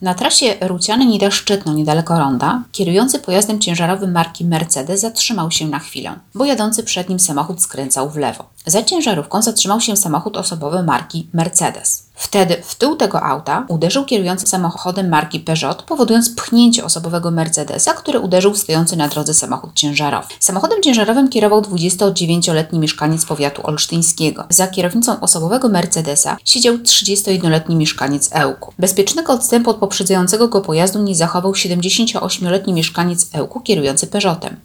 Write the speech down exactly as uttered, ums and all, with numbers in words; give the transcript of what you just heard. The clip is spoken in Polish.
Na trasie Ruciany-Nida-Szczytno, niedaleko ronda, kierujący pojazdem ciężarowym marki Mercedes zatrzymał się na chwilę, bo jadący przed nim samochód skręcał w lewo. Za ciężarówką zatrzymał się samochód osobowy marki Mercedes. Wtedy w tył tego auta uderzył kierujący samochodem marki Peugeot, powodując pchnięcie osobowego Mercedesa, który uderzył w stojący na drodze samochód ciężarowy. Samochodem ciężarowym kierował dwudziestodziewięcioletni mieszkaniec powiatu olsztyńskiego. Za kierownicą osobowego Mercedesa siedział trzydziestojednoletni mieszkaniec Ełku. Bezpiecznego odstępu od poprzedzającego go pojazdu nie zachował siedemdziesięcioośmioletni mieszkaniec Ełku kierujący Peugeotem.